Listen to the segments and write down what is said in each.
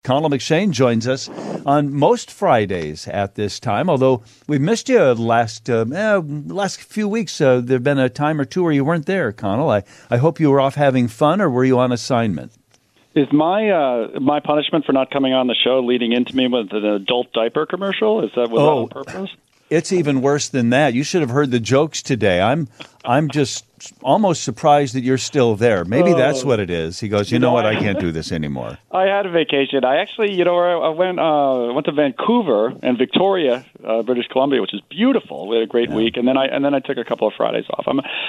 Connell McShane joins us on most Fridays at this time, although we've missed you last few weeks. There have been a time or two where you weren't there, Connell. I hope you were off having fun, or were you on assignment? Is my punishment for not coming on the show leading into me with an adult diaper commercial? Was that on purpose? It's even worse than that. You should have heard the jokes today. I'm just almost surprised that you're still there. Maybe that's what it is. He goes, you know what? I can't do this anymore. I had a vacation. I actually, I went to Vancouver and Victoria, British Columbia, which is beautiful. We had a great week, and then I took a couple of Fridays off.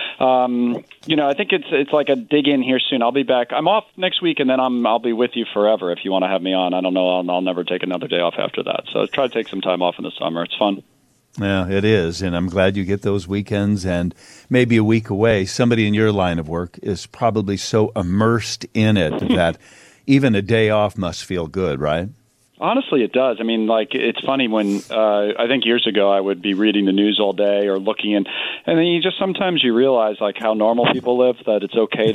I think it's like a dig in here soon. I'll be back. I'm off next week, and then I'll be with you forever if you want to have me on. I don't know. I'll never take another day off after that. So try to take some time off in the summer. It's fun. Yeah, it is, and I'm glad you get those weekends and maybe a week away. Somebody in your line of work is probably so immersed in it that even a day off must feel good, right? Honestly, it does. I mean, it's funny when I think years ago I would be reading the news all day or looking and then sometimes you realize how normal people live, that it's okay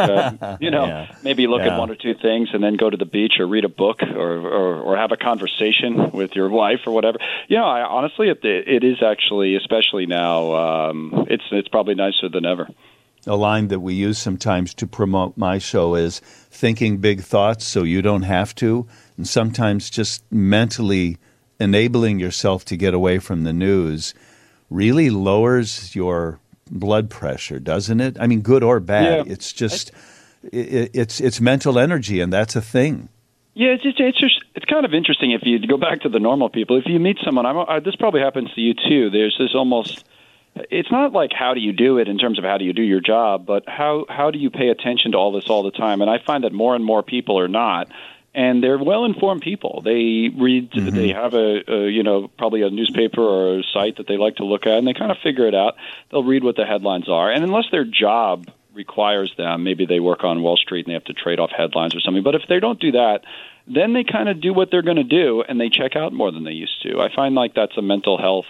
to maybe look at one or two things and then go to the beach or read a book or have a conversation with your wife or whatever. Honestly, it is actually, especially now, it's probably nicer than ever. A line that we use sometimes to promote my show is thinking big thoughts so you don't have to, and sometimes just mentally enabling yourself to get away from the news really lowers your blood pressure, doesn't it? I mean, good or bad. Yeah. It's just it's mental energy, and that's a thing. Yeah, it's kind of interesting if you go back to the normal people. If you meet someone, this probably happens to you too. There's this almost. It's not like how do you do it in terms of how do you do your job, but how do you pay attention to all this all the time? And I find that more and more people are not, and they're well-informed people. They read, they have probably a newspaper or a site that they like to look at, and they kind of figure it out. They'll read what the headlines are, and unless their job requires them, maybe they work on Wall Street and they have to trade off headlines or something. But if they don't do that, then they kind of do what they're going to do, and they check out more than they used to. I find that's a mental health,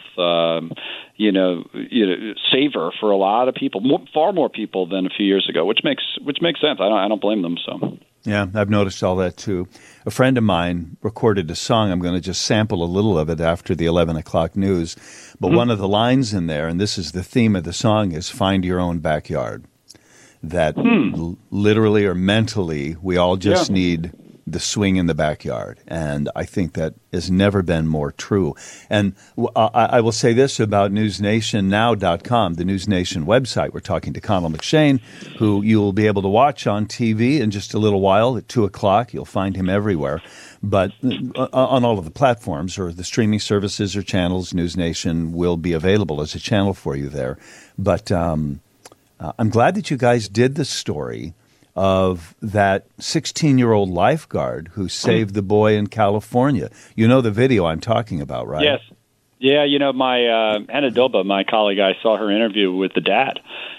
saver for a lot of people, far more people than a few years ago, which makes sense. I don't blame them. So yeah, I've noticed all that too. A friend of mine recorded a song. I'm going to just sample a little of it after the 11 o'clock news. But one of the lines in there, and this is the theme of the song, is "Find your own backyard." That literally or mentally, we all just need the swing in the backyard. And I think that has never been more true. And I will say this about NewsNationNow.com, the News Nation website. We're talking to Connell McShane, who you will be able to watch on TV in just a little while at 2 o'clock. You'll find him everywhere. But on all of the platforms or the streaming services or channels, News Nation will be available as a channel for you there. But I'm glad that you guys did the story of that 16-year-old lifeguard who saved the boy in California. You know the video I'm talking about, right? Yes. Yeah, my Hannah Doba, my colleague, I saw her interview with the dad.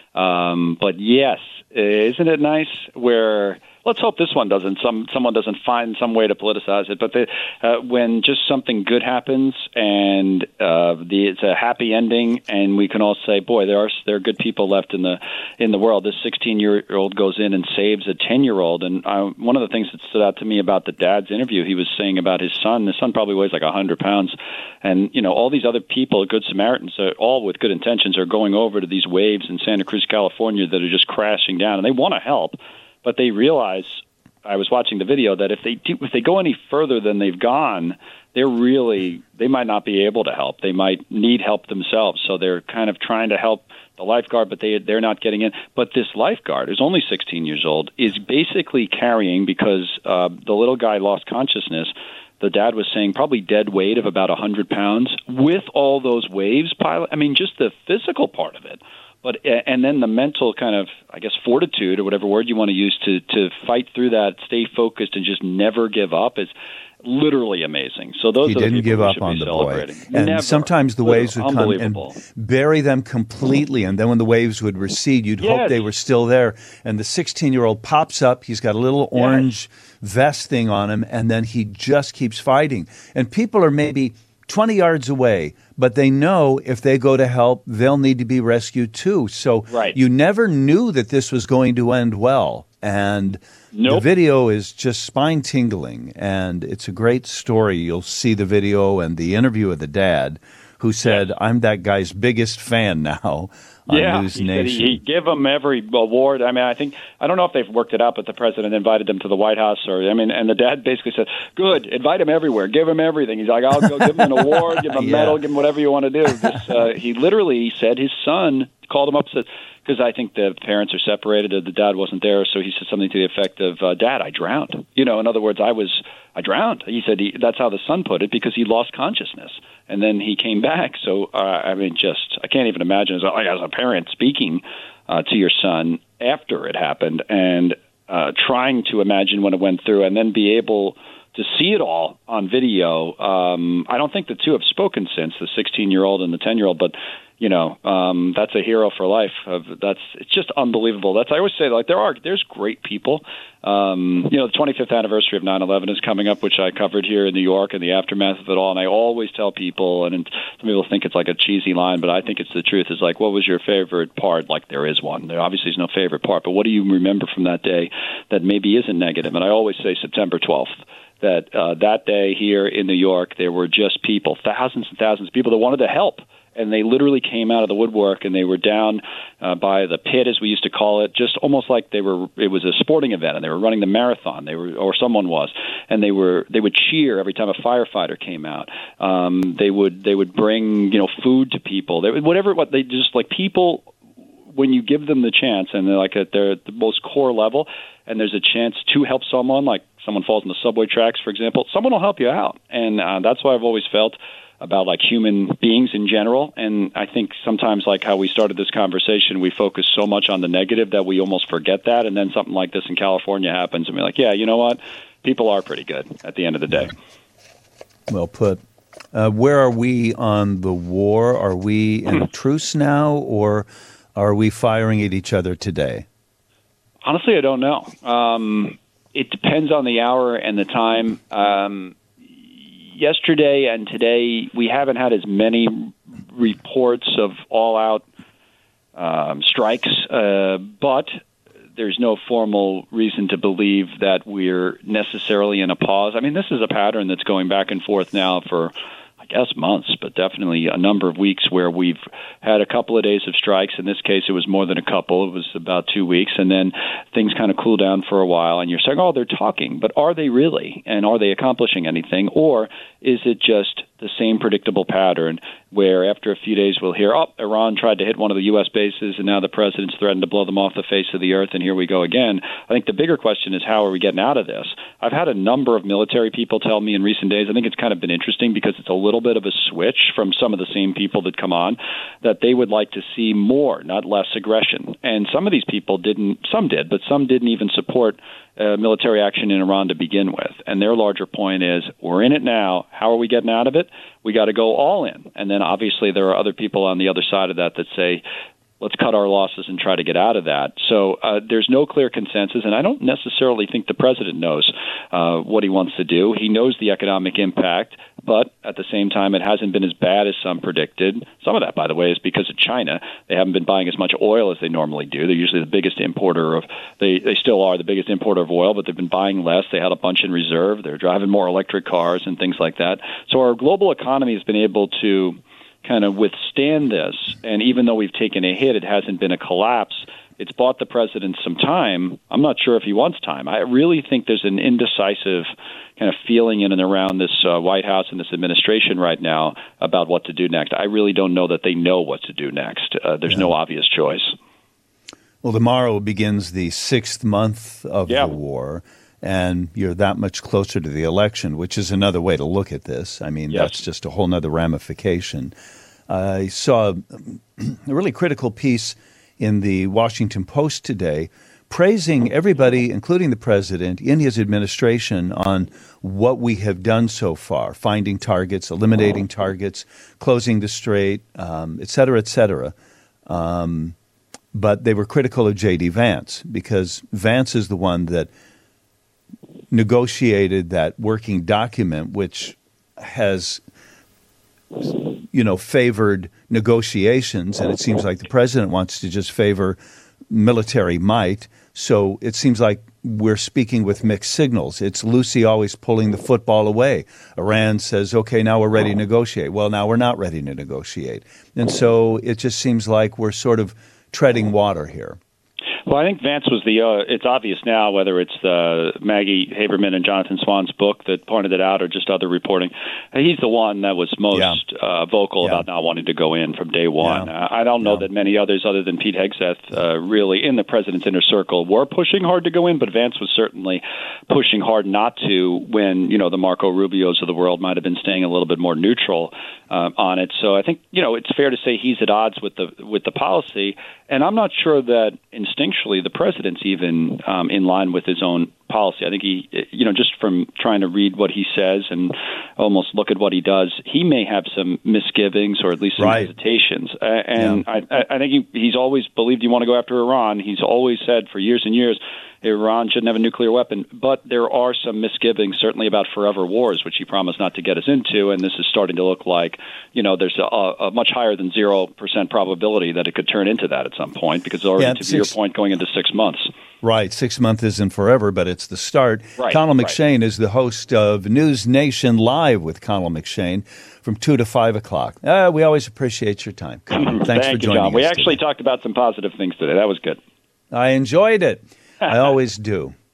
But yes, isn't it nice where... Let's hope this one doesn't. Someone doesn't find some way to politicize it. But when just something good happens and it's a happy ending, and we can all say, "Boy, there are good people left in the world." This 16-year-old goes in and saves a 10-year-old. And one of the things that stood out to me about the dad's interview, he was saying about his son. His son probably weighs like 100 pounds, and all these other people, Good Samaritans, all with good intentions, are going over to these waves in Santa Cruz, California, that are just crashing down, and they want to help. But they realize, I was watching the video, that if they go any further than they've gone, they might not be able to help. They might need help themselves. So they're kind of trying to help the lifeguard, but they're not getting in. But this lifeguard, who's only 16 years old, is basically carrying, because the little guy lost consciousness. The dad was saying probably dead weight of about 100 pounds with all those waves pilot. I mean, just the physical part of it. But and then the mental kind of, I guess, fortitude or whatever word you want to use to fight through that, stay focused, and just never give up is literally amazing. So those he are the didn't give up on the boy. And never. Sometimes the waves would come and bury them completely, and then when the waves would recede, you'd hope they were still there. And the 16-year-old pops up. He's got a little orange vest thing on him, and then he just keeps fighting. And people are maybe 20 yards away, but they know if they go to help, they'll need to be rescued too. So you never knew that this was going to end well. And the video is just spine-tingling, and it's a great story. You'll see the video and the interview of the dad, who said, I'm that guy's biggest fan now on News Nation. He gave him every award. I mean, I don't know if they've worked it out, but the president invited them to the White House, and the dad basically said, good, invite him everywhere, give him everything. He's like, I'll go give him an award, give him a medal, give him whatever you want to do. He literally said his son called him up and said, because I think the parents are separated, the dad wasn't there, so he said something to the effect of, Dad, I drowned. In other words, I drowned. He said that's how the son put it, because he lost consciousness. And then he came back. So, I can't even imagine as a parent speaking to your son after it happened and trying to imagine when it went through and then be able to see it all on video. I don't think the two have spoken since, the 16-year-old and the 10-year-old, but that's a hero for life. It's just unbelievable. I always say, there's great people. The 25th anniversary of 9/11 is coming up, which I covered here in New York and the aftermath of it all. And I always tell people, and some people think it's like a cheesy line, but I think it's the truth. Is like, what was your favorite part? Like, there is one. There obviously is no favorite part, but what do you remember from that day that maybe isn't negative? And I always say September 12th. That day here in New York, there were just people, thousands and thousands of people that wanted to help. And they literally came out of the woodwork, and they were down by the pit, as we used to call it, just almost like it was a sporting event, and they were running the marathon. Or someone was, and they would cheer every time a firefighter came out. They would bring food to people. People, when you give them the chance, and they're at the most core level, and there's a chance to help someone, like someone falls in the subway tracks, for example, someone will help you out, and that's why I've always felt about human beings in general. And I think sometimes, how we started this conversation, we focus so much on the negative that we almost forget that. And then something like this in California happens, and we're like, yeah, you know what? People are pretty good at the end of the day. Well put. Where are we on the war? Are we in a truce now, or are we firing at each other today? Honestly, I don't know. It depends on the hour and the time. Yesterday and today, we haven't had as many reports of all-out strikes, but there's no formal reason to believe that we're necessarily in a pause. I mean, this is a pattern that's going back and forth now for, I guess, months, but definitely a number of weeks where we've had a couple of days of strikes. In this case, it was more than a couple. It was about 2 weeks, and then things kind of cool down for a while, and you're saying, oh, they're talking, but are they really? And are they accomplishing anything? Or is it just the same predictable pattern where after a few days we'll hear, oh, Iran tried to hit one of the U.S. bases, and now the president's threatened to blow them off the face of the earth, and here we go again. I think the bigger question is, how are we getting out of this? I've had a number of military people tell me in recent days, I think it's kind of been interesting because it's a little bit of a switch from some of the same people that come on, that they would like to see more, not less aggression. And some of these people some did, but some didn't even support military action in Iran to begin with. And their larger point is, we're in it now. How are we getting out of it? We got to go all in. And then obviously there are other people on the other side of that say, let's cut our losses and try to get out of that. So there's no clear consensus, and I don't necessarily think the president knows what he wants to do. He knows the economic impact, but at the same time, it hasn't been as bad as some predicted. Some of that, by the way, is because of China. They haven't been buying as much oil as they normally do. They're usually the biggest importer they still are the biggest importer of oil, but they've been buying less. They had a bunch in reserve. They're driving more electric cars and things like that. So our global economy has been able to kind of withstand this, and even though we've taken a hit, it hasn't been a collapse. It's bought the president some time. I'm not sure if he wants time. I really think there's an indecisive kind of feeling in and around this White House and this administration right now about what to do next. I really don't know that they know what to do next. There's no obvious choice. Well, tomorrow begins the 6th month of the war, and you're that much closer to the election, which is another way to look at this. I mean, that's just a whole other ramification. I saw a really critical piece in the Washington Post today praising everybody, including the president, in his administration on what we have done so far, finding targets, eliminating targets, closing the strait, et cetera, et cetera. But they were critical of J.D. Vance because Vance is the one that negotiated that working document, which has favored negotiations, and it seems like the president wants to just favor military might. So it seems like we're speaking with mixed signals. It's Lucy always pulling the football away. Iran says, okay, now we're ready to negotiate. Well, now we're not ready to negotiate. And so it just seems like we're sort of treading water here. Well, I think Vance was it's obvious now, whether it's Maggie Haberman and Jonathan Swan's book that pointed it out or just other reporting. He's the one that was most vocal about not wanting to go in from day one. I don't know that many others other than Pete Hegseth really in the president's inner circle were pushing hard to go in, but Vance was certainly pushing hard not to when, the Marco Rubios of the world might have been staying a little bit more neutral on it. So I think, it's fair to say he's at odds with the policy. And I'm not sure that instinctually the president's even in line with his own policy. I think he, just from trying to read what he says and almost look at what he does, he may have some misgivings or at least some hesitations. I think he's always believed you want to go after Iran. He's always said for years and years Iran shouldn't have a nuclear weapon. But there are some misgivings, certainly about forever wars, which he promised not to get us into. And this is starting to look like, there's a much higher than 0% probability that it could turn into that at some point, because it's already, to your point, going into 6 months. Right. 6 months isn't forever, but it's the start. Right, Connell McShane is the host of News Nation Live with Connell McShane from 2 to 5 o'clock. We always appreciate your time. Thanks for joining us. We actually talked about some positive things today. That was good. I enjoyed it. I always do.